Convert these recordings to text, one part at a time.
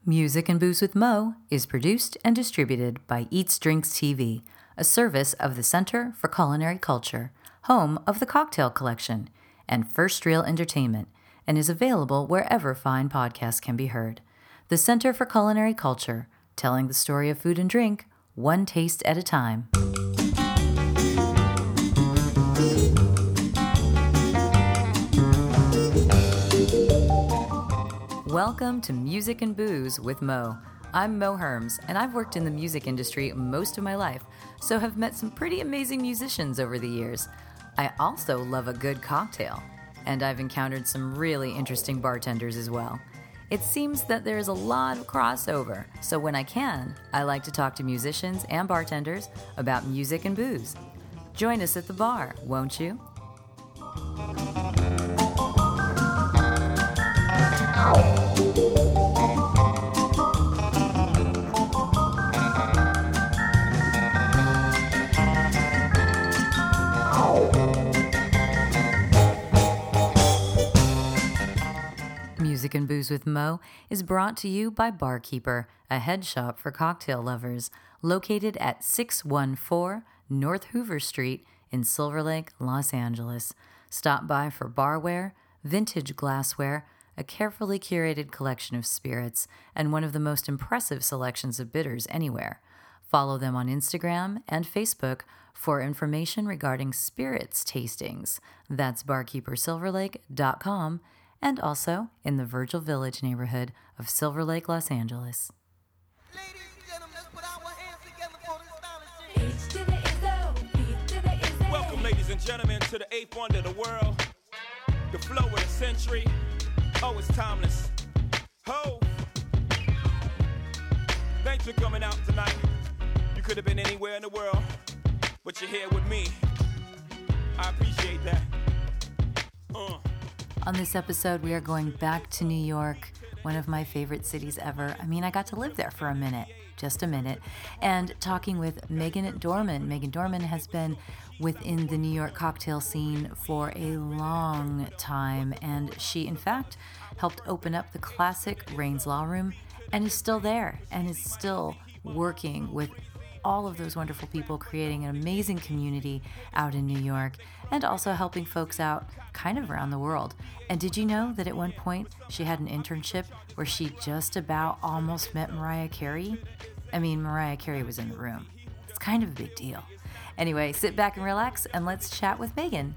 Music and Booze with Mo is produced and distributed by Eats Drinks TV, a service of the Center for Culinary Culture, home of the Cocktail Collection, and First Reel Entertainment, and is available wherever fine podcasts can be heard. The Center for Culinary Culture, telling the story of food and drink, one taste at a time. Welcome to Music and Booze with Mo. I'm Mo Herms, and I've worked in the music industry most of my life, so have met some pretty amazing musicians over the years. I also love a good cocktail, and I've encountered some really interesting bartenders as well. It seems that there's a lot of crossover, so when I can, I like to talk to musicians and bartenders about music and booze. Join us at the bar, won't you? Music and Booze with Mo is brought to you by Barkeeper, a head shop for cocktail lovers, located at 614 North Hoover Street in Silver Lake, Los Angeles. Stop by for barware, vintage glassware, a carefully curated collection of spirits, and one of the most impressive selections of bitters anywhere. Follow them on Instagram and Facebook for information regarding spirits tastings. That's barkeepersilverlake.com, and also in the Virgil Village neighborhood of Silver Lake, Los Angeles. Ladies and gentlemen, let's put our hands together for this astonishing. Welcome, ladies and gentlemen, to the eighth wonder of the world, the flow of the century. Oh, it's timeless. Ho! Thanks for coming out tonight. You could have been anywhere in the world, but you're here with me. I appreciate that. On this episode, we are going back to New York, one of my favorite cities ever. I mean, I got to live there for a minute, just a minute, and talking with Megan Dorman. Megan Dorman has been within the New York cocktail scene for a long time, and she, in fact, helped open up the classic Raines Law Room and is still there and is still working with all of those wonderful people, creating an amazing community out in New York and also helping folks out kind of around the world. And did you know that at one point she had an internship where she just about almost met Mariah Carey? I mean, Mariah Carey was in the room. It's kind of a big deal. Anyway, sit back and relax and let's chat with Megan.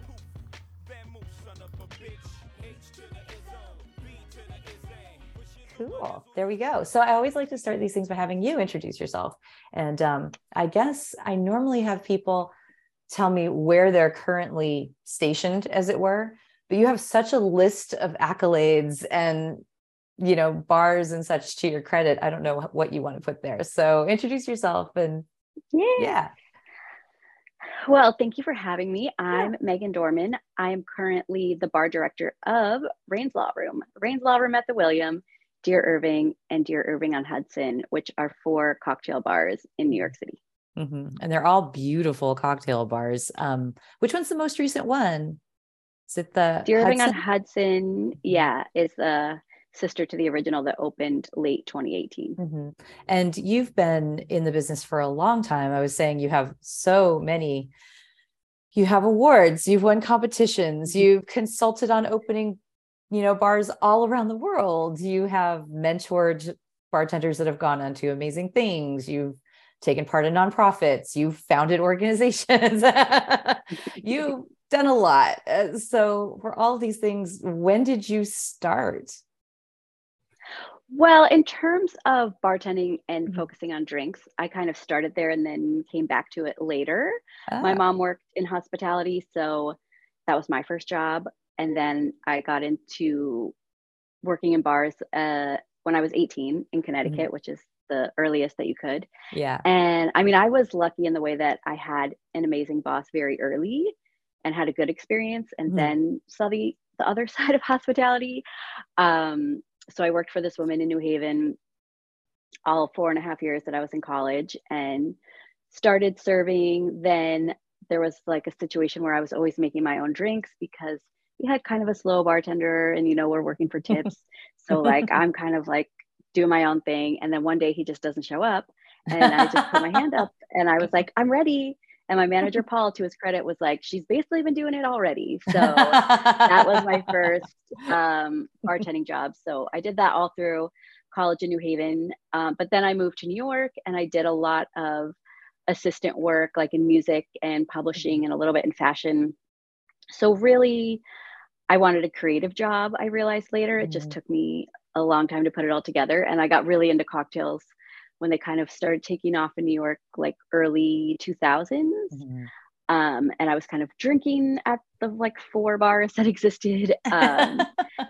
Cool. There we go. So I always like to start these things by having you introduce yourself. And I guess I normally have people tell me where they're currently stationed, as it were. But you have such a list of accolades and, you know, bars and such to your credit. I don't know what you want to put there. So introduce yourself and yeah. Well, thank you for having me. I'm Megan Dorman. I am currently the bar director of Raines Law Room. Raines Law Room at the William, Dear Irving, and Dear Irving on Hudson, which are 4 cocktail bars in New York City. Mm-hmm. And they're all beautiful cocktail bars. Which one's the most recent one? Is it the Dear Irving Hudson? on Hudson? Yeah, is the sister to the original that opened late 2018. Mm-hmm. And you've been in the business for a long time. I was saying you have so many. You have awards, you've won competitions, you've consulted on opening, you know, bars all around the world. You have mentored bartenders that have gone on to amazing things. You've taken part in nonprofits. You've founded organizations. You've done a lot. So for all of these things, when did you start? Well, in terms of bartending and focusing on drinks, I kind of started there and then came back to it later. My mom worked in hospitality, so that was my first job. And then I got into working in bars when I was 18 in Connecticut, which is the earliest that you could. Yeah. And I mean, I was lucky in the way that I had an amazing boss very early and had a good experience, and then saw the other side of hospitality. So I worked for this woman in New Haven all 4.5 years that I was in college and started serving. Then there was like a situation where I was always making my own drinks because we had kind of a slow bartender and, you know, we're working for tips. So like, I'm kind of like doing my own thing. And then one day he just doesn't show up. And I just put my hand up and I was like, I'm ready. And my manager, Paul, to his credit, was like, she's basically been doing it already. So that was my first bartending job. So I did that all through college in New Haven. But then I moved to New York and I did a lot of assistant work, like in music and publishing and a little bit in fashion. So really, I wanted a creative job. I realized later, it just took me a long time to put it all together. And I got really into cocktails when they kind of started taking off in New York, like early 2000s. And I was kind of drinking at the like 4 bars that existed. And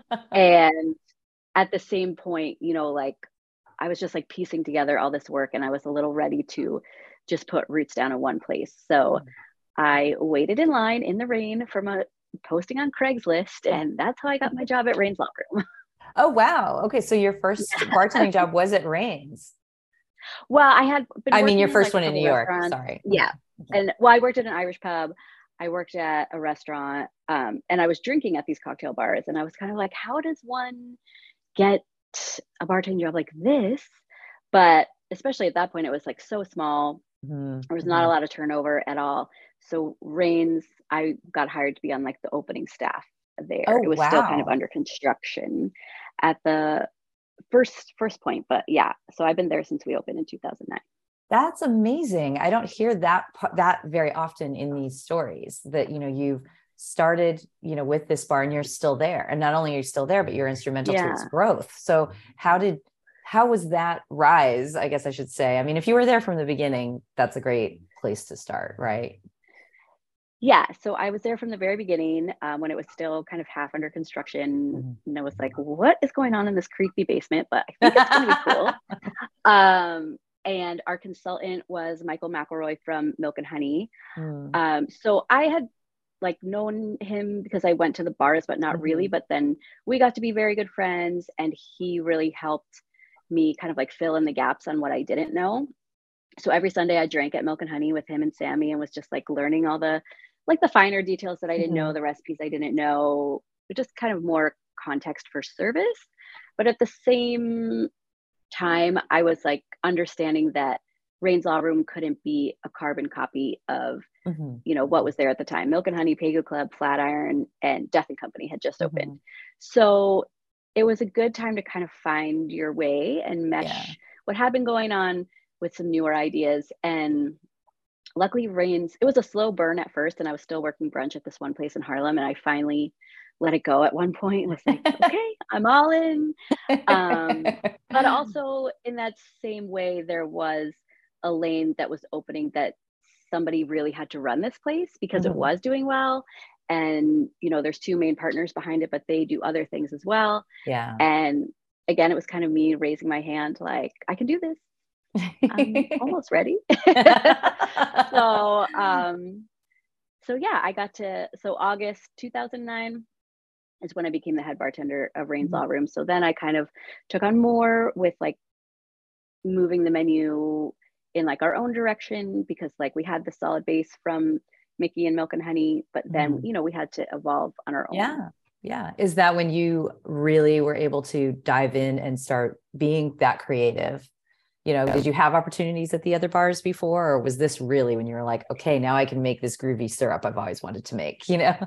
at the same point, you know, like I was just like piecing together all this work and I was a little ready to just put roots down in one place. So I waited in line in the rain from a posting on Craigslist, and that's how I got my job at Raines Law Room. Oh, wow. Okay. So your first bartending job was at Raines. Well, I had been I mean, your working first like one in New York. Sorry. Yeah. And well, I worked at an Irish pub. I worked at a restaurant, and I was drinking at these cocktail bars. And I was kind of like, how does one get a bartending job like this? But especially at that point, it was like so small. There was not a lot of turnover at all. So Raines, I got hired to be on like the opening staff there. Oh, it was still kind of under construction at the first point, but yeah. So I've been there since we opened in 2009. That's amazing. I don't hear that very often in these stories, that, you know, you've started, you know, with this bar and you're still there. And not only are you still there, but you're instrumental to its growth. So how was that rise? I guess I should say, I mean, if you were there from the beginning, that's a great place to start, right? Yeah. So I was there from the very beginning, when it was still kind of half under construction. And I was like, what is going on in this creepy basement? But I think it's going to be cool. And our consultant was Michael McElroy from Milk and Honey. So I had like known him because I went to the bars, but not really. But then we got to be very good friends, and he really helped me kind of like fill in the gaps on what I didn't know. So every Sunday I drank at Milk and Honey with him and Sammy, and was just like learning all the finer details that I didn't know, the recipes I didn't know, just kind of more context for service. But at the same time, I was like understanding that Raines Law Room couldn't be a carbon copy of, you know, what was there at the time. Milk and Honey, Pegu Club, Flatiron, and Death and Company had just opened. So it was a good time to kind of find your way and mesh what had been going on with some newer ideas. And luckily Raines, it was a slow burn at first, and I was still working brunch at this one place in Harlem, and I finally let it go at one point and was like, okay, I'm all in. But also in that same way, there was a lane that was opening that somebody really had to run this place because it was doing well. And, you know, there's 2 main partners behind it, but they do other things as well. Yeah. And again, it was kind of me raising my hand, like, I can do this. I'm almost ready. So yeah, so August 2009 is when I became the head bartender of Raines Law Room. So then I kind of took on more with like moving the menu in like our own direction, because like we had the solid base from Mickey and Milk and Honey, but then, you know, we had to evolve on our own. Yeah. Is that when you really were able to dive in and start being that creative? You know, did you have opportunities at the other bars before, or was this really when you were like, okay, now I can make this groovy syrup I've always wanted to make, you know?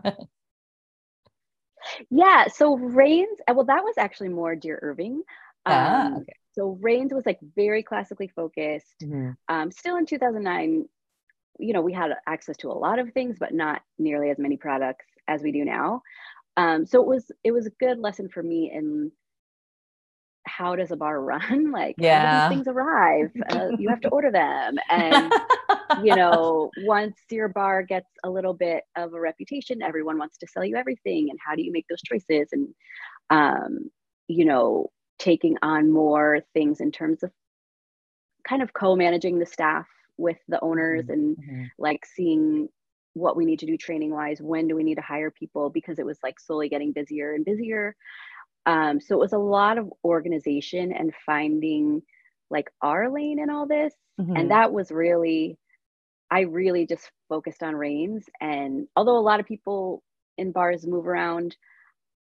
Yeah. So Raines, well, that was actually more Dear Irving. Okay. So Raines was like very classically focused. Still in 2009, you know, we had access to a lot of things, but not nearly as many products as we do now. So it was a good lesson for me in how does a bar run? Like, how do these things arrive? You have to order them. And, you know, once your bar gets a little bit of a reputation, everyone wants to sell you everything. And how do you make those choices? And, you know, taking on more things in terms of kind of co-managing the staff with the owners and like seeing what we need to do training wise. When do we need to hire people? Because it was like slowly getting busier and busier. So it was a lot of organization and finding like our lane in all this. And that was really, I really just focused on Raines. And although a lot of people in bars move around,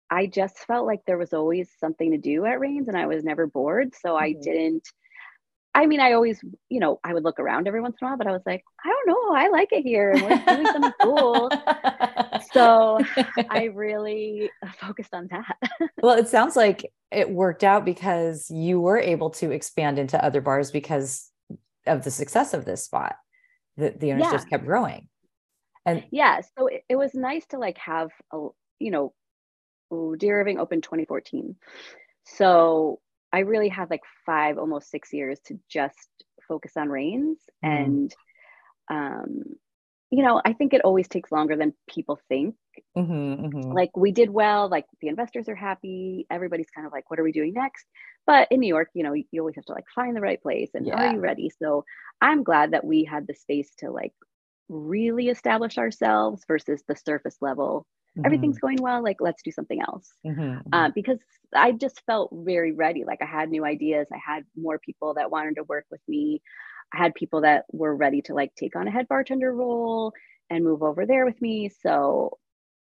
I just felt like there was always something to do at Rains and I was never bored. So I Mhm. didn't, I mean, I always, I would look around every once in a while, but I was like, I don't know, I like it here and we're doing something cool. So I really focused on that. Well, it sounds like it worked out because you were able to expand into other bars because of the success of this spot. The owners Yeah. just kept growing. And Yeah. So it was nice to like have you know, Deer Irving opened 2014. So I really had like 5, almost 6 years to just focus on Rains. Mhm. And, um, I think it always takes longer than people think. Mhm, mhm. Like we did well, like the investors are happy. Everybody's kind of like, what are we doing next? But in New York, you always have to like find the right place and are Yeah. you ready? So I'm glad that we had the space to like really establish ourselves versus the surface level. Everything's Mhm, going well, like let's do something else. mhm, mhm. Because I just felt very ready. Like I had new ideas. I had more people that wanted to work with me. I had people that were ready to like take on a head bartender role and move over there with me. So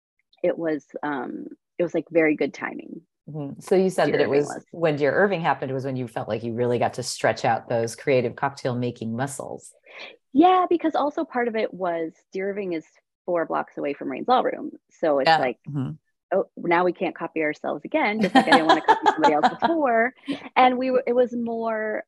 it was like very good timing. Mhm. So you said that Dear it Irving was was. when Dear Irving happened, it was when you felt like you really got to stretch out those creative cocktail making muscles. Yeah, because also part of it was Dear Irving is 4 blocks away from Rain's Law Room. So it's Yeah. like, Mhm. oh, now we can't copy ourselves again, just like I didn't want to copy somebody else before. And it was more,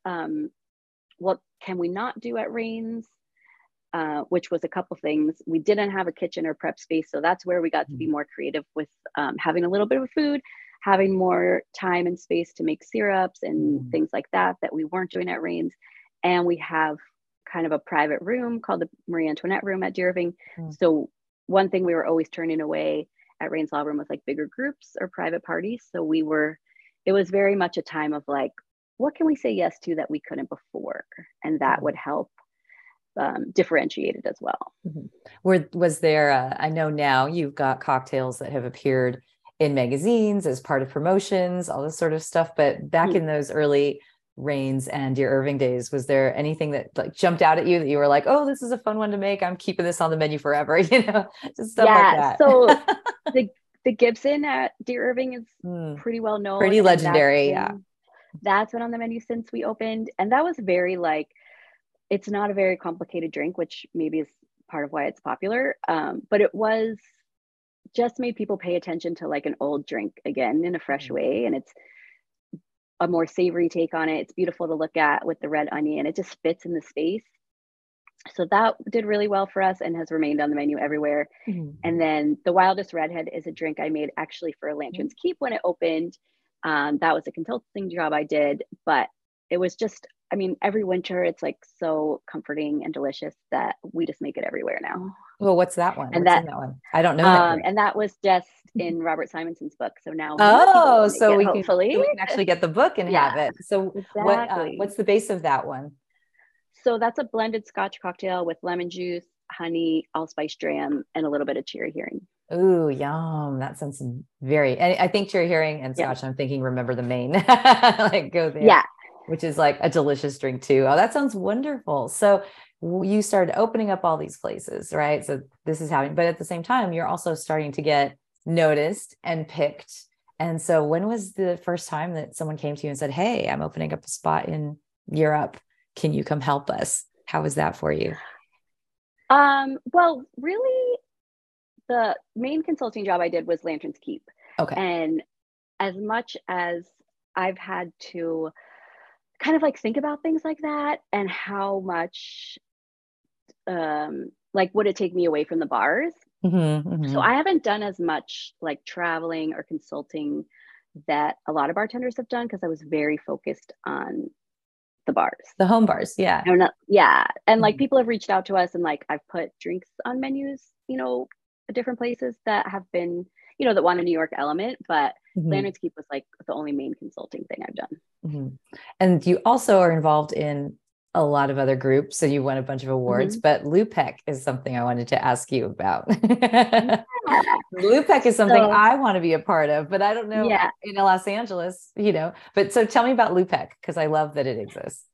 what can we not do at Rain's? Which was a couple things. We didn't have a kitchen or prep space. So that's where we got to be more creative with having a little bit of food, having more time and space to make syrups and Mhm. things like that that we weren't doing at Rain's. And we have kind of a private room called the Marie Antoinette room at Deer Irving. Mhm. So one thing we were always turning away at Rain's Law Room was like bigger groups or private parties. So it was very much a time of like, what can we say yes to that we couldn't before? And that would help differentiate it as well. Mhm. Was there, I know now you've got cocktails that have appeared in magazines as part of promotions, all this sort of stuff. But back Mhm. in those early Rains and Dear Irving days, was there anything that like jumped out at you that you were like, oh, this is a fun one to make. I'm keeping this on the menu forever, just stuff like Yeah. that. So the Gibson at Deer Irving is Mm, pretty well known, pretty and legendary. Yeah. that's been on the menu since we opened, and that was very like it's not a very complicated drink, which maybe is part of why it's popular. But it was just made people pay attention to like an old drink again in a fresh Mhm. way, and it's a more savory take on it. It's beautiful to look at with the red onion. It just fits in the space. So that did really well for us and has remained on the menu everywhere. Mhm. And then the Wildest Redhead is a drink I made actually for Lantern's Keep when it opened. That was a consulting job I did, but it was just, I mean, every winter it's like so comforting and delicious that we just make it everywhere now. Well, what's that one? And What's that in that one? I don't know that drink. and that was just in Robert Simonson's book. So now more people Oh, will make it, hopefully. so we can actually get the book and Yeah, have it. So exactly. what's the base of that one? So that's a blended Scotch cocktail with lemon juice, honey, allspice dram, and a little bit of cherry hearing. Ooh, yum. That sounds very, and I think cherry hearing and Yeah. scotch, I'm thinking, remember the Maine, like go there, Yeah. which is like a delicious drink too. Oh, that sounds wonderful. So you started opening up all these places, right? So this is happening, but at the same time, you're also starting to get noticed and picked. And so when was the first time that someone came to you and said, hey, I'm opening up a spot in Europe. Can you come help us? How was that for you? Well, really, the main consulting job I did was Lantern's Keep. Okay. And as much as I've had to kind of like think about things like that and how much like would it take me away from the bars? Mm-hmm, So mm-hmm. I haven't done as much like traveling or consulting that a lot of bartenders have done because I was very focused on the bars. The home bars. Yeah. Yeah. And like Mhm. people have reached out to us and like I've put drinks on menus, at different places that have been, that want a New York element, but Mhm. Lantern's Keep was like the only main consulting thing I've done. Mhm. And you also are involved in a lot of other groups. So you won a bunch of awards, Mhm. but LUPEC is something I wanted to ask you about. Yeah. LUPEC is something So I want to be a part of, but I don't know yeah, in Los Angeles, But so tell me about LUPEC because I love that it exists.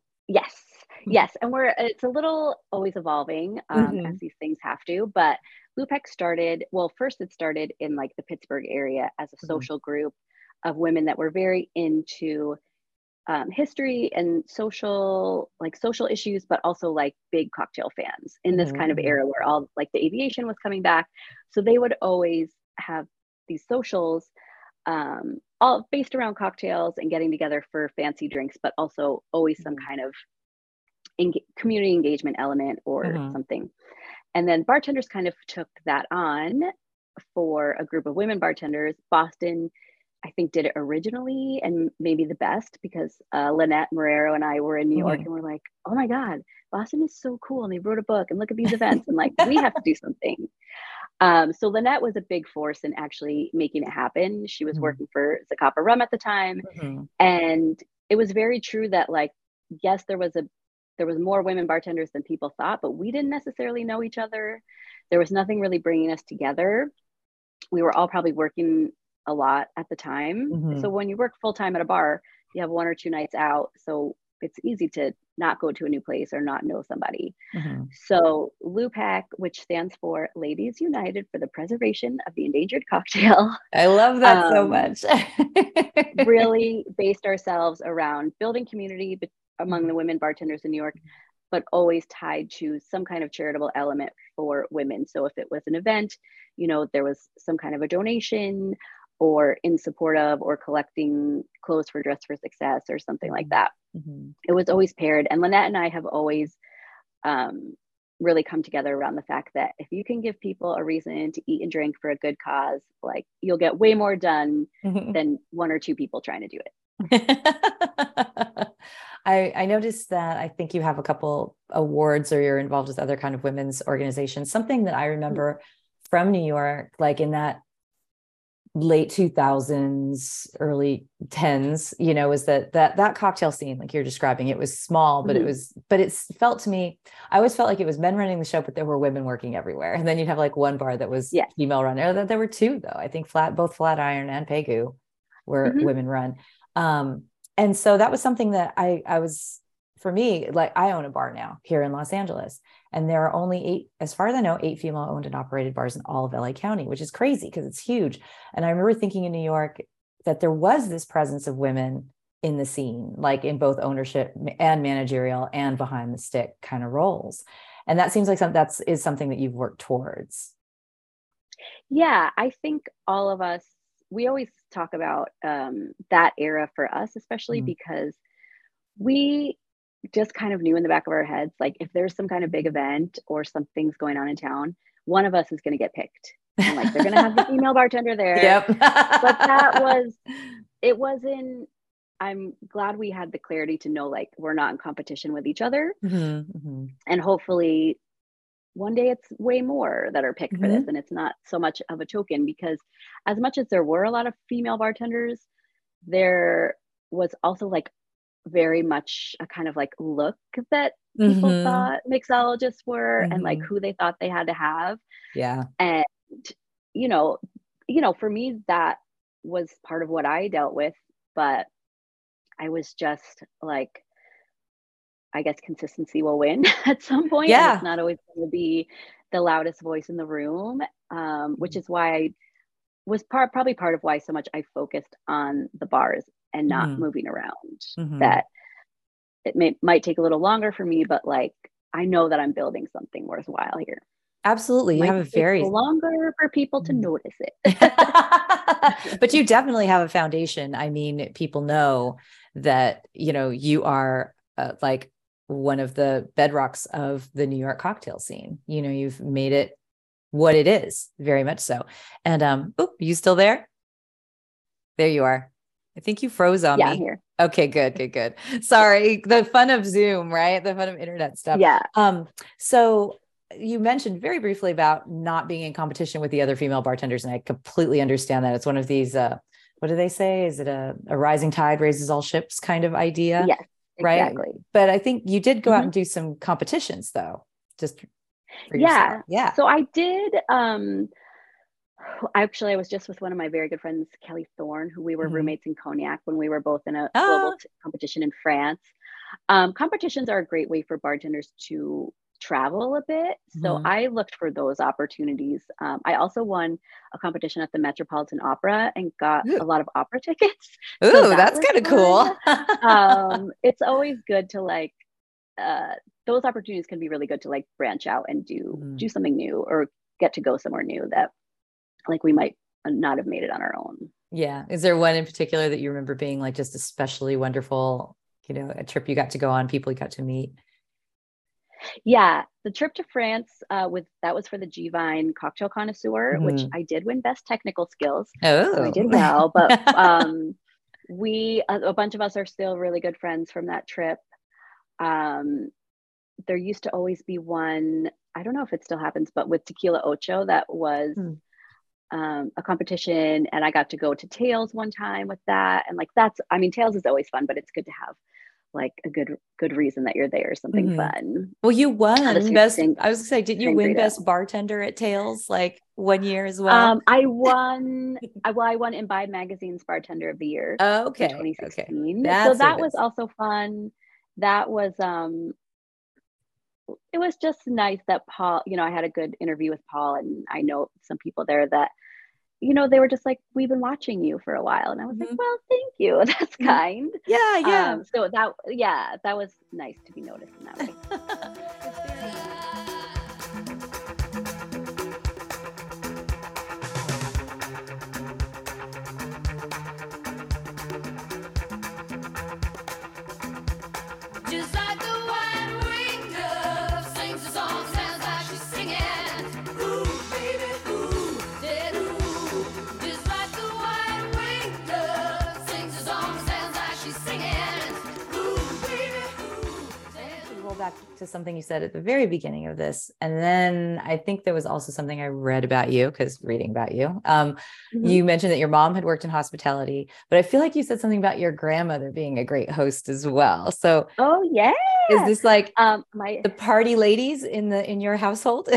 yes. And it's a little always evolving, as Mhm. these things have to, but Lupec started, well, first it started in like the Pittsburgh area as a Mhm. social group of women that were very into history and social issues, but also like big cocktail fans in this Mhm. kind of Mhm. era where all like the aviation was coming back. So they would always have these socials, all based around cocktails and getting together for fancy drinks, but also always some Mhm. kind of community engagement element or Mhm. something. And then bartenders kind of took that on for a group of women bartenders. Boston, I think, did it originally and maybe the best because Lynette Marrero and I were in New York Mhm. and we're like, oh my God, Boston is so cool. And they wrote a book and look at these events and like, we have to do something. So Lynette was a big force in actually making it happen. She was Mhm. working for Zacapa Rum at the time. Mhm. And it was very true that like, yes, there was more women bartenders than people thought, but we didn't necessarily know each other. There was nothing really bringing us together. We were all probably working a lot at the time. So Mhm. when you work full time at a bar, you have 1 or 2 nights out. So it's easy to not go to a new place or not know somebody. Mhm. So LUPAC, which stands for Ladies United for the Preservation of the Endangered Cocktail, I love that so um, much. really based ourselves around building community among the Mhm. women bartenders in New York, but always tied to some kind of charitable element for women. So if it was an event, there was some kind of a donation or in support of or collecting clothes for Dress for Success or something like Mhm. that. Mhm. It was always paired. And Lynette and I have always really come together around the fact that if you can give people a reason to eat and drink for a good cause, like you'll get way more done Mhm. than 1 or 2 people trying to do it. I noticed that I think you have a couple awards or you're involved with other kind of women's organizations. Something that I remember from New York, like in that late 2000s, early 10s, was that cocktail scene, like you're describing, it was small, but Mm-hmm. it felt to me, I always felt like it was men running the show, but there were women working everywhere. And then you'd have like one bar that was Yeah. female run. Or there were two though. I think both Flatiron and Pegu were Mm-hmm. women run. And so that was something that I was, for me, like I own a bar now here in Los Angeles, and there are only 8, as far as I know, 8 female owned and operated bars in all of LA County, which is crazy because it's huge. And I remember thinking in New York that there was this presence of women in the scene, like in both ownership and managerial and behind the stick kind of roles. And that seems like is something that you've worked towards. Yeah, I think all of us, we always talk about that era for us, especially Mm. because we just kind of knew in the back of our heads, like if there's some kind of big event or something's going on in town, one of us is going to get picked. And like they're going to have the female bartender there. Yep. But it wasn't, I'm glad we had the clarity to know like we're not in competition with each other. Mm-hmm, mm-hmm. And hopefully one day it's way more that are picked for this Mm-hmm. and it's not so much of a token, because as much as there were a lot of female bartenders, there was also like very much a kind of like look that people Mm-hmm. thought mixologists were and like Mm-hmm. who they thought they had to have. Yeah. And you know for me that was part of what I dealt with, but I was just like, I guess consistency will win at some point, and it's Yeah. not always going to be the loudest voice in the room, which is why I was probably part of why so much I focused on the bars and not Mm-hmm. moving around. Mm-hmm. That it might take a little longer for me, but like I know that I'm building something worthwhile here. Absolutely. You Might have a take a very little longer for people to Mhm. notice it. But you definitely have a foundation. I mean, people know that, you are like one of the bedrocks of the New York cocktail scene. You've made it what it is, very much so. And you still there? There you are. I think you froze on Yeah, I'm me. here. Okay, good, good, good. Sorry. The fun of Zoom, right? The fun of internet stuff. Yeah. So you mentioned very briefly about not being in competition with the other female bartenders, and I completely understand that. It's one of these, what do they say? Is it a rising tide raises all ships kind of idea? Yes, Right. exactly. But I think you did go out Mhm. and do some competitions though, just for Yeah. yourself. Yeah. So I did. Actually, I was just with one of my very good friends, Kelly Thorne, who we were Mhm. roommates in Cognac when we were both in a global Ah, competition in France. Competitions are a great way for bartenders to travel a bit. So I looked for those opportunities. I also won a competition at the Metropolitan Opera and got a lot of opera tickets. Ooh, So that's kind of cool. It's always good to like, those opportunities can be really good to like branch out and do something new, or get to go somewhere new that like we might not have made it on our own. Yeah. Is there one in particular that you remember being like just especially wonderful, a trip you got to go on, people you got to meet? Yeah, the trip to France that was for the G-Vine Cocktail Connoisseur, which I did win Best Technical Skills. So I did well, but a bunch of us are still really good friends from that trip. There used to always be one, I don't know if it still happens, but with Tequila Ocho, that was a competition, and I got to go to Tales one time with that. And like, Tales is always fun, but it's good to have like a good reason that you're there, something fun. Well, you won best. I was gonna say, did you win best bartender at Tales like one year as well? I won Imbibe Magazine's Bartender of the Year. Oh, okay. 2016. Okay. So that was also fun. That was it was just nice that Paul, I had a good interview with Paul, and I know some people there that, they were just like, we've been watching you for a while. And I was like, well, thank you. That's kind. Yeah. So that was nice to be noticed in that way. Just like the white-winged dove sings a song, sounds like she's singing. Ooh, baby, ooh, dead ooh. Just like the white-winged dove sings a song, sounds like she's singing. Ooh, baby, ooh, dead ooh. Roll back to something you said at the very beginning of this, and then I think there was also something I read about you, because reading about you, you mentioned that your mom had worked in hospitality, but I feel like you said something about your grandmother being a great host as well. So, oh yeah, is this like the party ladies in your household?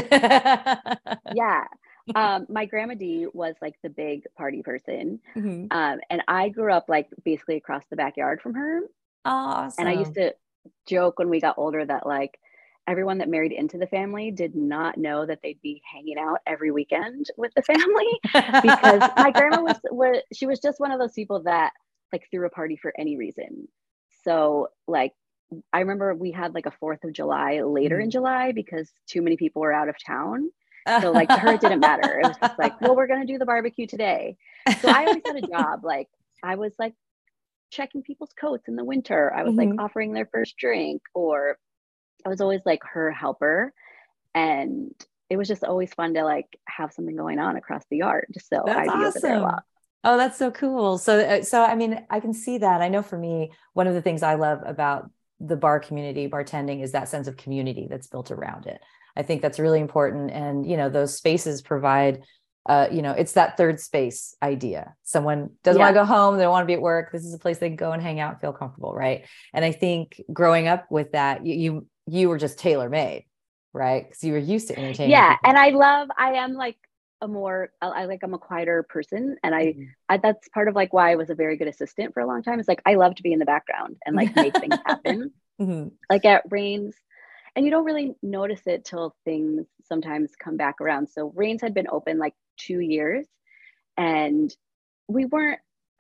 Yeah. My grandma Dee was like the big party person. And I grew up like basically across the backyard from her. Awesome. And I used to joke when we got older that like everyone that married into the family did not know that they'd be hanging out every weekend with the family, because my grandma she was just one of those people that like threw a party for any reason. So like, I remember we had like a 4th of July later in July because too many people were out of town. So like to her, it didn't matter. It was just like, well, we're going to do the barbecue today. So I always had a job. Like I was like checking people's coats in the winter. I was like offering their first drink, or I was always like her helper. And it was just always fun to like have something going on across the yard. So That's I'd be over there a lot. Oh, that's so cool. So I mean, I can see that. I know for me, one of the things I love about the bar community, bartending, is that sense of community that's built around it. I think that's really important. And, those spaces provide, it's that third space idea. Someone doesn't want to go home. They don't want to be at work. This is a place they can go and hang out and feel comfortable. Right. And I think growing up with that, you were just tailor-made, right? Because you were used to entertaining. Yeah. People. And I am like I'm a quieter person. And I that's part of like why I was a very good assistant for a long time. It's like, I love to be in the background and like make things happen. Like at Rains, and you don't really notice it till things sometimes come back around. So Rains had been open like 2 years, and we weren't,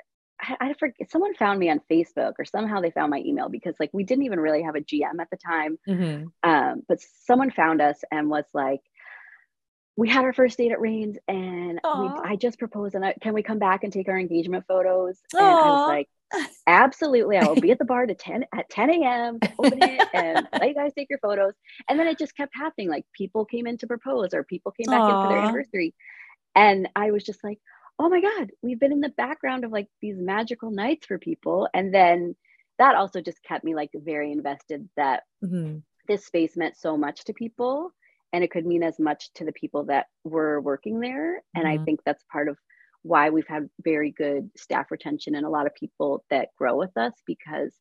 I forget, someone found me on Facebook, or somehow they found my email, because like we didn't even really have a GM at the time. But someone found us and was like, we had our first date at Rains, and I just proposed, and can we come back and take our engagement photos? And I was like, absolutely, I will be at the bar at 10 a.m. to open it and let you guys take your photos. And then it just kept happening. Like people came in to propose, or people came back in for their anniversary. And I was just like, oh my God, we've been in the background of like these magical nights for people. And then that also just kept me like very invested that this space meant so much to people, and it could mean as much to the people that were working there. And I think that's part of why we've had very good staff retention and a lot of people that grow with us, because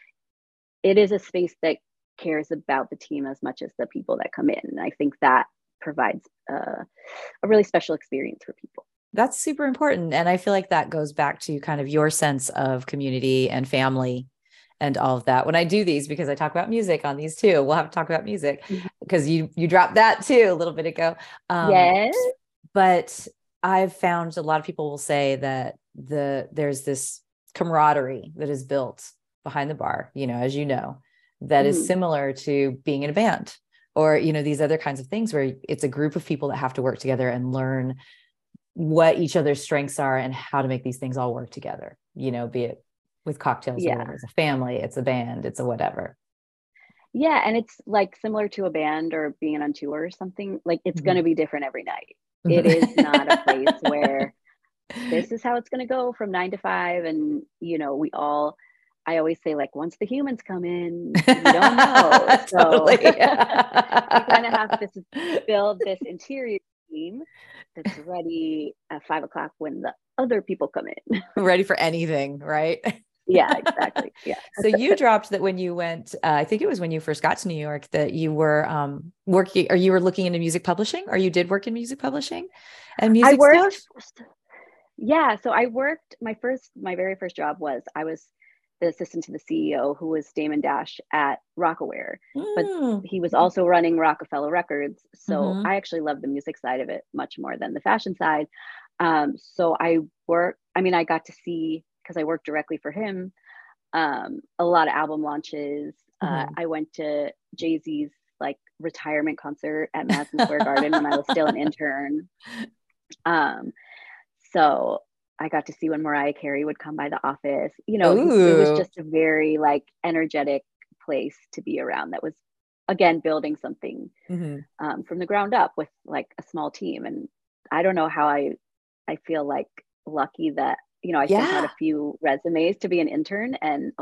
it is a space that cares about the team as much as the people that come in. And I think that provides a really special experience for people. That's super important. And I feel like that goes back to kind of your sense of community and family and all of that. When I do these, because I talk about music on these too, we'll have to talk about music Mhm. because you dropped that too a little bit ago. Yes. But I've found a lot of people will say that there's this camaraderie that is built behind the bar, as you know, that is Mhm. similar to being in a band or, these other kinds of things where it's a group of people that have to work together and learn what each other's strengths are and how to make these things all work together, be it with cocktails or Yeah. whatever. It's a family, it's a band, it's a whatever. Yeah. And it's like similar to a band or being on tour or something. Like it's Mhm. going to be different every night. It is not a place where this is how it's going to go from 9 to 5. And, I always say, like, once the humans come in, you don't know. So Totally. you kind of have to build this interior team that's ready at 5 o'clock when the other people come in. Ready for anything, right? Yeah, exactly. Yeah. So you dropped that when you went, I think it was when you first got to New York that you were working, or you were looking into music publishing, or you did work in music publishing and I music worked, stuff? yeah. So I worked, my very first job was I was the assistant to the CEO who was Damon Dash at Rockaware, but Mm. he was also running Rockefeller Records. So Mhm. I actually love the music side of it much more than the fashion side. So I got to see, because I worked directly for him, a lot of album launches. Mhm. I went to Jay-Z's like retirement concert at Madison Square Garden when I was still an intern. Um, so I got to see when Mariah Carey would come by the office. It was Ooh. just a very like energetic place to be around that was, again, building something Mhm. from the ground up with like a small team. And I don't know how I feel like lucky that, I sent out Yeah. a few resumes to be an intern, and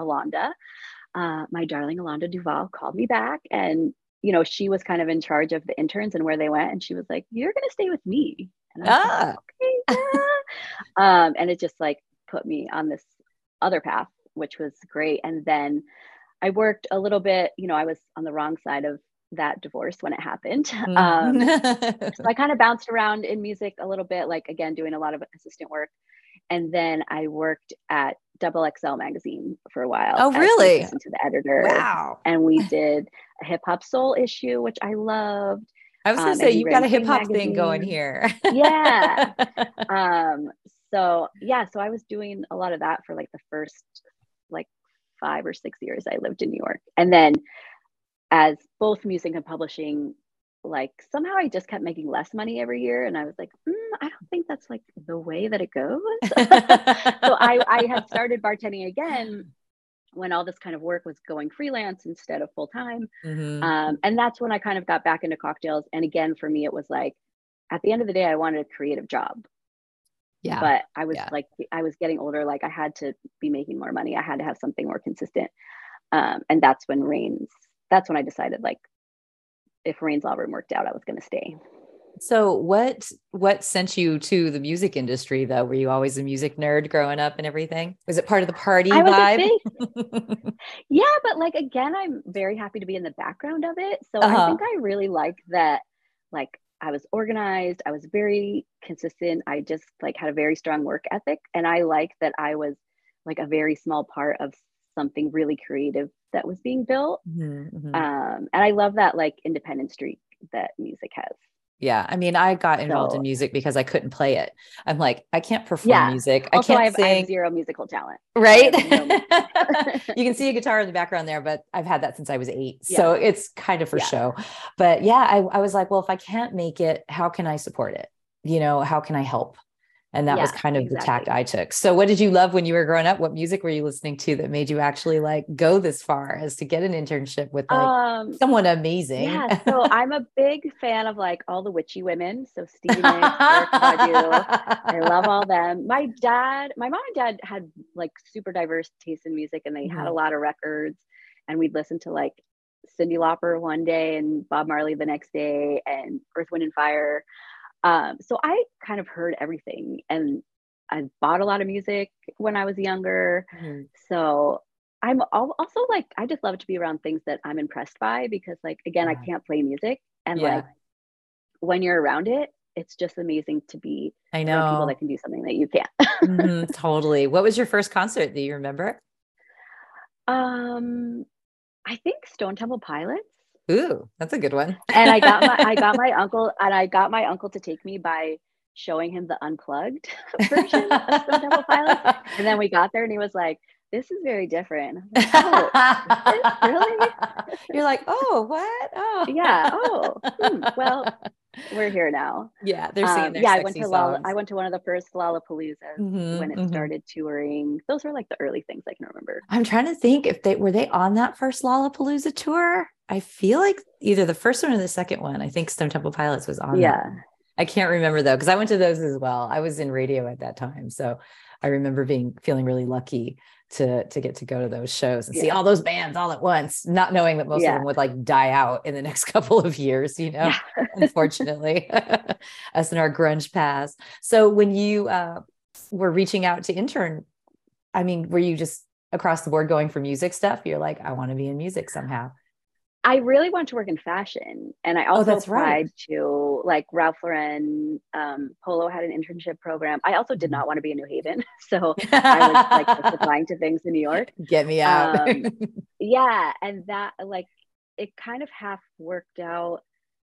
my darling Alonda Duval called me back, and, she was kind of in charge of the interns and where they went. And she was like, "You're going to stay with me." And I was like, Ah. "Okay, yeah." And it just like put me on this other path, which was great. And then I worked a little bit, I was on the wrong side of that divorce when it happened. So I kind of bounced around in music a little bit, like again, doing a lot of assistant work. And then I worked at Double XL magazine for a while Oh, as the really? assistant to the editor. Wow. And we did a hip hop soul issue, which I loved. I was going to say, And we you've got ran a hip Teen hop thing going magazine. here. Yeah. So yeah, so I was doing a lot of that for like the first like 5 or 6 years I lived in New York. And then as both music and publishing, like somehow I just kept making less money every year. And I was like, I don't think that's like the way that it goes. So I had started bartending again when all this kind of work was going freelance instead of full time. Mhm. And that's when I kind of got back into cocktails. And again, for me, it was like, at the end of the day, I wanted a creative job, Yeah. but I was Yeah. like, I was getting older. Like I had to be making more money. I had to have something more consistent. And that's when I decided, like, if Rains All Room worked out, I was going to stay. So what sent you to the music industry though? Were you always a music nerd growing up and everything? Was it part of the party I was a vibe? big, yeah, but like, again, I'm very happy to be in the background of it. So I Uh-huh. think I really like that. Like, I was organized. I was very consistent. I just like had a very strong work ethic. And I like that I was like a very small part of something really creative that was being built. Mhm, mhm. And I love that like independent streak that music has. Yeah. I mean, I got involved in So music because I couldn't play it. I'm like, I can't perform yeah. music. I Also, can't I have sing. zero musical talent. I Right. have no. You can see a guitar in the background there, but I've had that since I was 8. Yeah. So it's kind of for Yeah. show. But yeah, I was like, well, if I can't make it, how can I support it? How can I help? And that was Yeah, kind of the tact exactly. I took. So what did you love when you were growing up? What music were you listening to that made you actually like go this far as to get an internship with like someone amazing? Yeah, so I'm a big fan of like all the witchy women. So Stevie Nicks, Erykah Badu. I love all them. My mom and dad had like super diverse taste in music, and they had a Mhm. lot of records. And we'd listen to like Cyndi Lauper one day and Bob Marley the next day and Earth, Wind and Fire. So I kind of heard everything, and I bought a lot of music when I was younger. Mhm. So also like, I just love to be around things that I'm impressed by, because like, again, I Yeah. can't play music. And Yeah, like, when you're around it, it's just amazing to be I around people know. that can do something that you can't. Totally. What was your first concert? Do you remember? I think Stone Temple Pilots. Ooh, that's a good one. And I got my uncle to take me by showing him the unplugged version of Stone Temple Pilots. And then we got there and he was like, this is very different. I was like, oh, is this really? You're like, oh, what? Oh, Yeah. Oh, well, we're here now. yeah, they're singing their Yeah, sexy songs. I went to one of the first Lollapaloozas when Mhm, it mhm. started touring. Those were like the early things I can remember. I'm trying to think if they were on that first Lollapalooza tour. I feel like either the first one or the second one. I think Stone Temple Pilots was on that. Yeah. I can't remember though, because I went to those as well. I was in radio at that time. So I remember feeling really lucky to get to go to those shows and see Yeah. all those bands all at once, not knowing that most of Yeah. them would like die out in the next couple of years, Yeah. unfortunately, us in our grunge past. So when you were reaching out to intern, I mean, were you just across the board going for music stuff? You're like, I want to be in music somehow. I really want to work in fashion. And I Oh, also that's right. applied to like Ralph Lauren, Polo had an internship program. I also did not want to be in New Haven. So I was like just applying to things in New York. Get me out. Yeah. And that like, it kind of half worked out.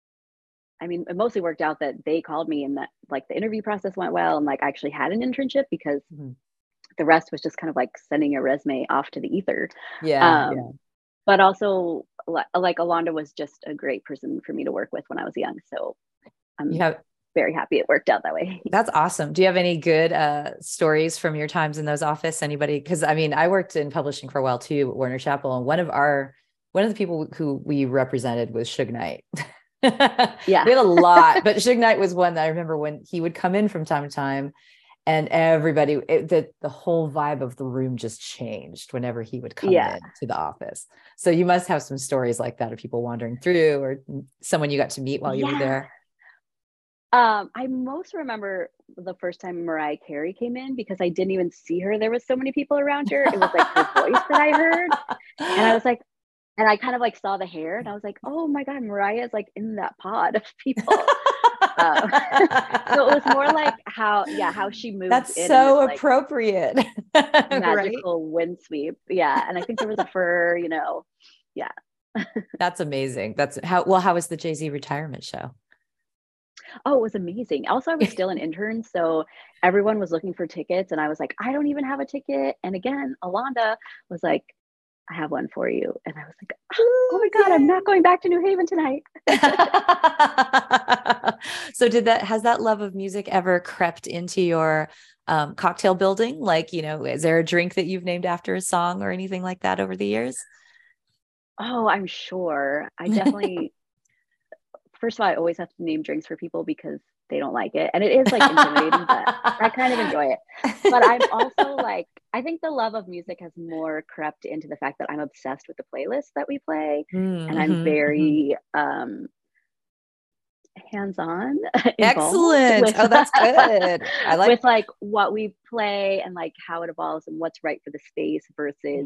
I mean, it mostly worked out that they called me and that like the interview process went well and like I actually had an internship because Mhm. the rest was just kind of like sending your resume off to the ether. Yeah, Um, yeah. but also like Alonda was just a great person for me to work with when I was young. So I'm You have very happy it worked out that way. That's awesome. Do you have any good stories from your times in those office? Anybody? Because I mean, I worked in publishing for a while too at Warner Chappell, and one of the people who we represented was Suge Knight. Yeah. We had a lot, but Suge Knight was one that I remember when he would come in from time to time, and everybody, the whole vibe of the room just changed whenever he would come Yeah. in to the office. So you must have some stories like that of people wandering through, or someone you got to meet while you were Yeah. there. I most remember the first time Mariah Carey came in because I didn't even see her. There was so many people around her. It was like her voice that I heard. And I was like, and I kind of like saw the hair and I was like, oh my God, Mariah is like in that pod of people. So it was more like how she moved That's in so this, like, appropriate. Right? magical wind sweep. Yeah. And I think there was a fur, yeah. That's amazing. How was the Jay-Z retirement show? Oh, it was amazing. Also, I was still an intern, so everyone was looking for tickets and I was like, I don't even have a ticket. And again, Alonda was like, I have one for you. And I was like, oh my God, I'm not going back to New Haven tonight. So has that love of music ever crept into your cocktail building? Like, is there a drink that you've named after a song or anything like that over the years? Oh, I'm sure. I definitely, first of all, I always have to name drinks for people because they don't like it. And it is like intimidating, but I kind of enjoy it. But I'm also like, I think the love of music has more crept into the fact that I'm obsessed with the playlist that we play. And I'm very hands-on Excellent. with, Oh, that's good. I like with like what we play and like how it evolves and what's right for the space versus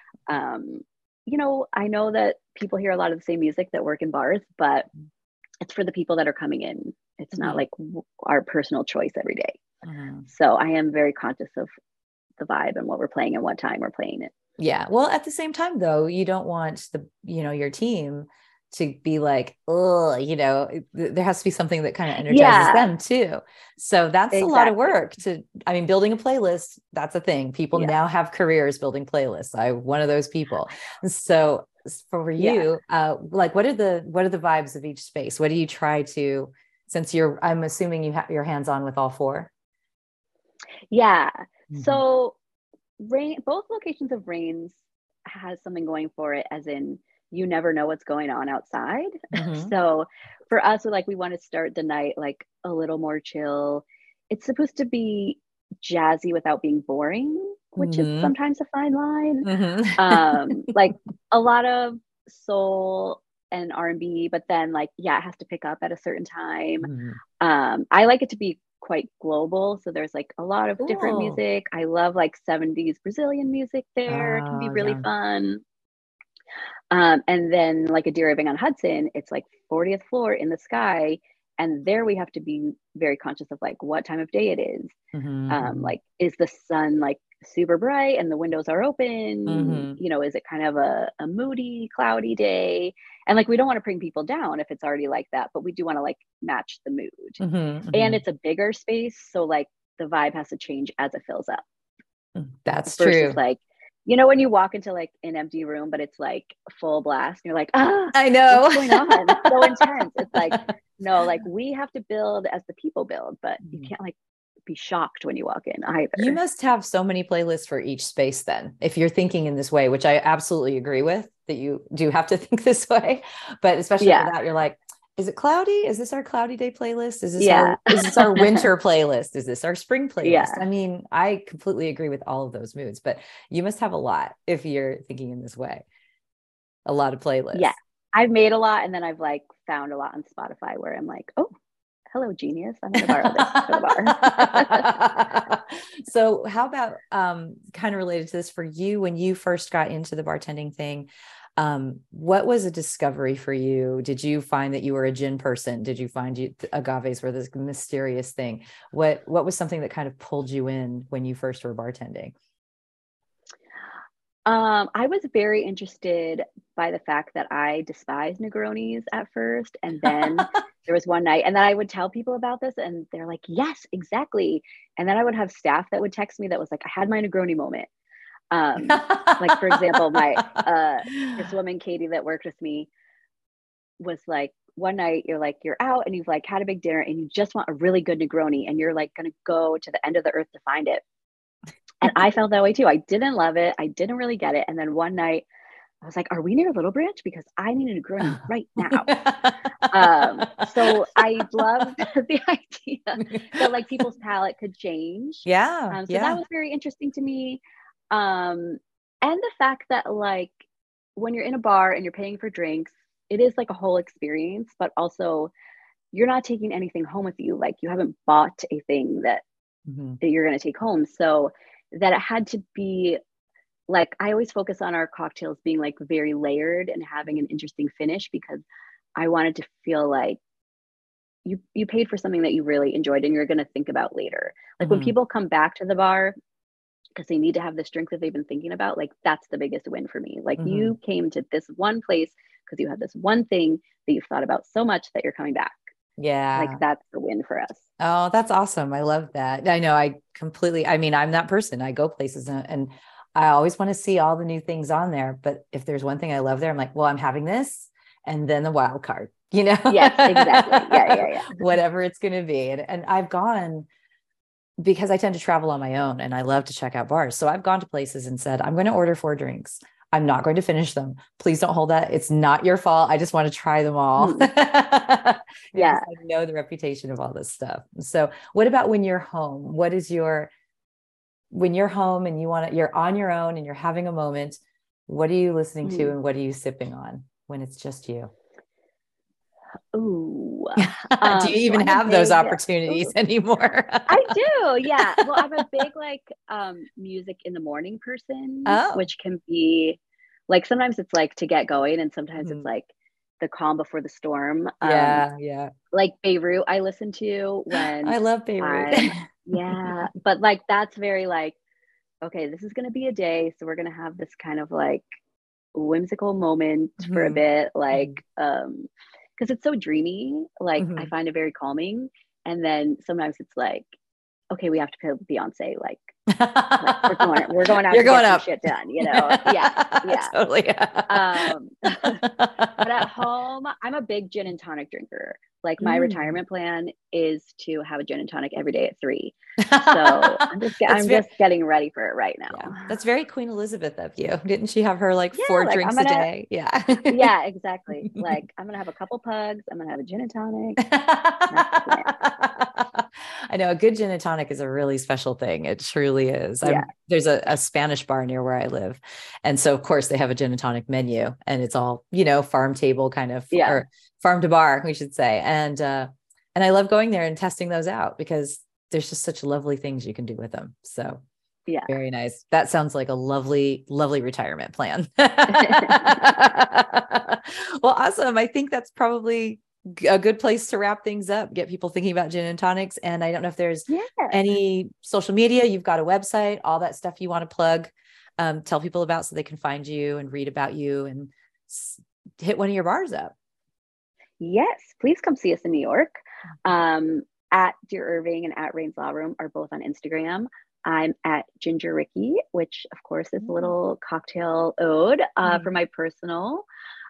I know that people hear a lot of the same music that work in bars, but it's for the people that are coming in. It's not like our personal choice every day. So I am very conscious of the vibe and what we're playing and what time we're playing it. Yeah. Well, at the same time though, you don't want your team to be like, oh, there has to be something that kind of energizes them too. So that's a lot of work building a playlist. That's a thing. People now have careers building playlists. I'm one of those people. So for you, like, what are the vibes of each space? What do you try to, since I'm assuming you have your hands on with all four? Yeah. So both locations of Rains has something going for it, as in, you never know what's going on outside. So for us, we want to start the night like a little more chill. It's supposed to be jazzy without being boring, which is sometimes a fine line. Like a lot of soul and R&B, but then it has to pick up at a certain time. I like it to be quite global, so there's like a lot of different music. I love like 70s Brazilian music there. It can be really fun. And then like a Dear Ebbing on Hudson, it's like 40th floor in the sky. And there we have to be very conscious of like what time of day it is. Like, is the sun like super bright and the windows are open? Mhm. Is it kind of a moody, cloudy day? And like, we don't want to bring people down if it's already like that, but we do want to like match the mood. Mhm, And mhm. it's a bigger space. So like the vibe has to change as it fills up That's versus true. like, when you walk into like an empty room, but it's like full blast, and you're like, I know. what's going on? It's so intense. It's like, no, like we have to build as the people build, but you Mhm. can't like be shocked when you walk in You either. must have so many playlists for each space then, if you're thinking in this way, which I absolutely agree with, that you do have to think this way. But especially for Yeah. that, you're like, is it cloudy? Is this our cloudy day playlist? Yeah. Is this our winter playlist? Is this our spring playlist? Yeah. I mean, I completely agree with all of those moods, but you must have a lot if you're thinking in this way. A lot of Yeah. playlists. I've made a lot, and then I've like found a lot on Spotify where I'm like, oh, hello, genius. I'm going to borrow this for the bar. So how about kind of related to this for you when you first got into the bartending thing? What was a discovery for you? Did you find that you were a gin person? Did you find agaves were this mysterious thing? What was something that kind of pulled you in when you first were bartending? I was very interested by the fact that I despised Negronis at first. And then there was one night, and then I would tell people about this, and they're like, yes, exactly. And then I would have staff that would text me that was like, I had my Negroni moment. Like, for example, this woman, Katie, that worked with me was like, one night you're out and you've like had a big dinner and you just want a really good Negroni and you're like going to go to the end of the earth to find it. And I felt that way too. I didn't love it. I didn't really get it. And then one night I was like, are we near Little Branch? Because I need a Negroni right now. So I loved the idea that like people's palate could change. Yeah, So that yeah. was very interesting to me. And the fact that like when you're in a bar and you're paying for drinks, it is like a whole experience, but also you're not taking anything home with you. Like you haven't bought a thing that Mhm. you're going to take home. So that it had to be like, I always focus on our cocktails being like very layered and having an interesting finish because I wanted to feel like you paid for something that you really enjoyed and you're going to think about later. Like when Mhm. people come back to the bar because they need to have this drink that they've been thinking about, like that's the biggest win for me. Like Mhm. you came to this one place because you had this one thing that you've thought about so much that you're coming back. Like Yeah. that's the win for us. Oh, that's awesome. I love that. I know I mean, I'm that person. I go places and I always want to see all the new things on there. But if there's one thing I love there, I'm like, well, I'm having this and then the wild card, Yes, exactly. Yeah. whatever it's going to be. And I've gone because I tend to travel on my own and I love to check out bars. So I've gone to places and said, I'm going to order 4 drinks. I'm not going to finish them. Please don't hold that. It's not your fault. I just want to try them all. Yeah. Because I know the reputation of all this stuff. So what about when you're home? When you're home and you're on your own and you're having a moment, what are you listening to Mhm. and what are you sipping on when it's just you? Ooh. Do you So even I'm a have those big, opportunities ooh, anymore? I do. Yeah. Well, I'm a big like music in the morning person, Oh. which can be like sometimes it's like to get going and sometimes it's Mhm. like the calm before the storm. Yeah, yeah. Like Beirut I listen to when I love Beirut. I'm yeah, but like that's very like, okay, this is gonna be a day, so we're gonna have this kind of like whimsical moment for a Mhm, bit, like mhm, because it's so dreamy, like I mhm. find it very calming. And then sometimes it's like, okay, we have to put Beyonce, like we're going out You're to going get some up. shit done, you know? Yeah, yeah. Totally. But at home, I'm a big gin and tonic drinker. Like my Mm. retirement plan is to have a gin and tonic every day at 3. So That's I'm very, just getting ready for it right yeah, now. that's very Queen Elizabeth of you. Didn't she have her like Yeah, 4 like drinks a day? Yeah. yeah, exactly. Like I'm gonna have a couple pugs. I'm gonna have a gin and tonic. That's the plan. I know a good gin and tonic is a really special thing. It truly is. Yeah, There's a Spanish bar near where I live. And so of course they have a gin and tonic menu and it's all, farm table kind of, yeah, or farm to bar, we should say. And I love going there and testing those out because there's just such lovely things you can do with them. So yeah. very nice. That sounds like a lovely, lovely retirement plan. Well, awesome. I think that's probably a good place to wrap things up, get people thinking about gin and tonics. And I don't know if there's any social media, you've got a website, all that stuff you want to plug, tell people about so they can find you and read about you and hit one of your bars up. Yes, please come see us in New York. At Dear Irving and at Rain's Law Room are both on Instagram. I'm at Ginger Ricky, which of course is a little cocktail ode for my personal.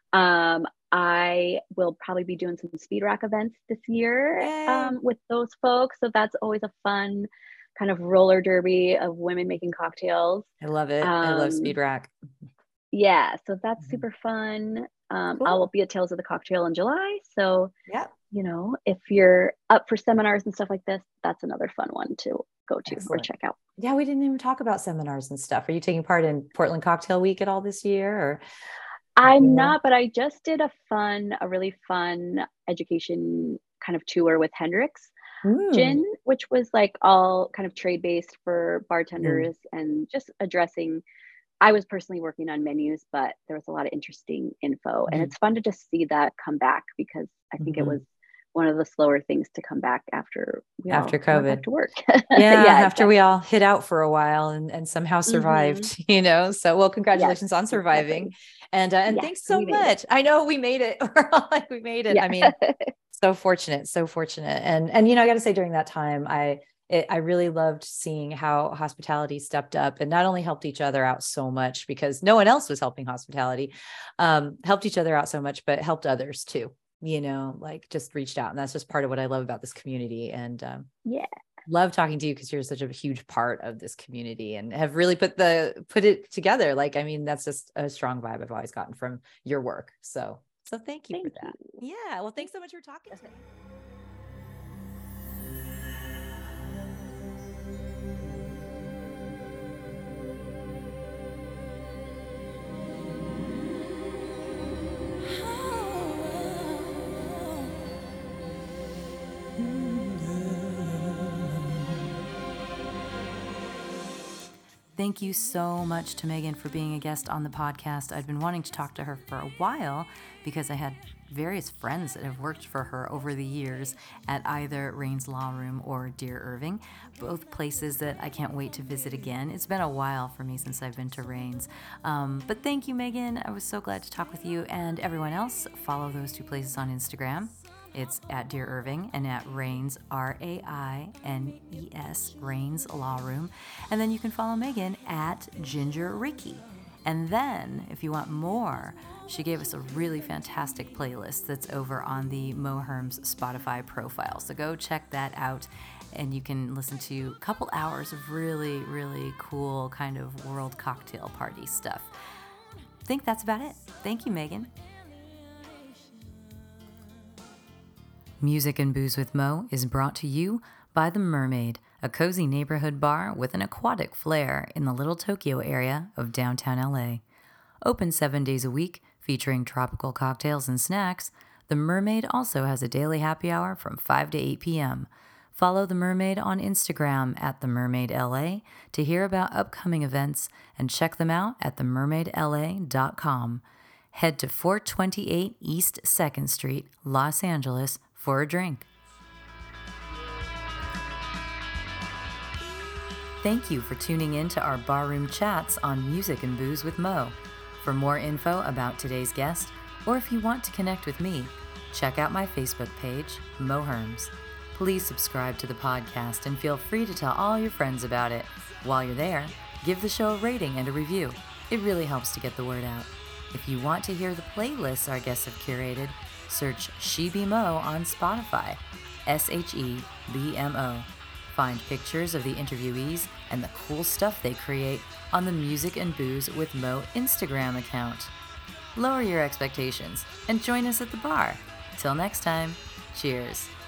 I will probably be doing some speed rack events this year with those folks. So that's always a fun kind of roller derby of women making cocktails. I love it. I love speed rack. Yeah, so that's super fun. Cool. I will be at Tales of the Cocktail in July. So, you know, if you're up for seminars and stuff like this, that's another fun one to go to or check out. Yeah, we didn't even talk about seminars and stuff. Are you taking part in Portland Cocktail Week at all this year? Or I'm not, but I just did a really fun education kind of tour with Hendrick's Gin, which was like all kind of trade-based for bartenders and just addressing. I was personally working on menus, but there was a lot of interesting info, and it's fun to just see that come back because I think it was one of the slower things to come back after COVID, back to work. After we all hit out for a while and somehow survived, you know. So, well, congratulations on surviving, and thanks so much. I know we made it. We're all like, we made it. I mean, so fortunate, and you know, I got to say, during that time, I really loved seeing how hospitality stepped up and not only helped each other out so much because no one else was helping hospitality, helped each other out so much, but helped others too, you know, like just reached out. And that's just part of what I love about this community. And love talking to you because you're such a huge part of this community and have really put it together. Like, I mean, that's just a strong vibe I've always gotten from your work. So thank you for that. Yeah. Well, thanks so much for talking to me. Thank you so much to Megan for being a guest on the podcast. I'd been wanting to talk to her for a while because I had various friends that have worked for her over the years at either Rain's Law Room or Dear Irving, both places that I can't wait to visit again. It's been a while for me since I've been to Rain's. But thank you, Megan. I was so glad to talk with you, and everyone else. Follow those two places on Instagram. It's at Dear Irving and at Rain's, RAINES, Rain's Law Room. And then you can follow Megan at Ginger Ricky. And then, if you want more, she gave us a really fantastic playlist that's over on the Mo Herms Spotify profile. So go check that out, and you can listen to a couple hours of really, really cool kind of world cocktail party stuff. I think that's about it. Thank you, Megan. Music and Booze with Mo is brought to you by The Mermaid, a cozy neighborhood bar with an aquatic flair in the Little Tokyo area of downtown LA. Open 7 days a week, featuring tropical cocktails and snacks, The Mermaid also has a daily happy hour from 5 to 8 p.m. Follow The Mermaid on Instagram at TheMermaidLA to hear about upcoming events and check them out at themermaidla.com. Head to 428 East 2nd Street, Los Angeles, for a drink. Thank you for tuning in to our barroom chats on Music and Booze with Mo. For more info about today's guest, or if you want to connect with me, check out my Facebook page, Mo Herms. Please subscribe to the podcast and feel free to tell all your friends about it. While you're there, give the show a rating and a review. It really helps to get the word out. If you want to hear the playlists our guests have curated, search She Be Mo on Spotify, SHEBMO. Find pictures of the interviewees and the cool stuff they create on the Music and Booze with Mo Instagram account. Lower your expectations and join us at the bar. Till next time, cheers.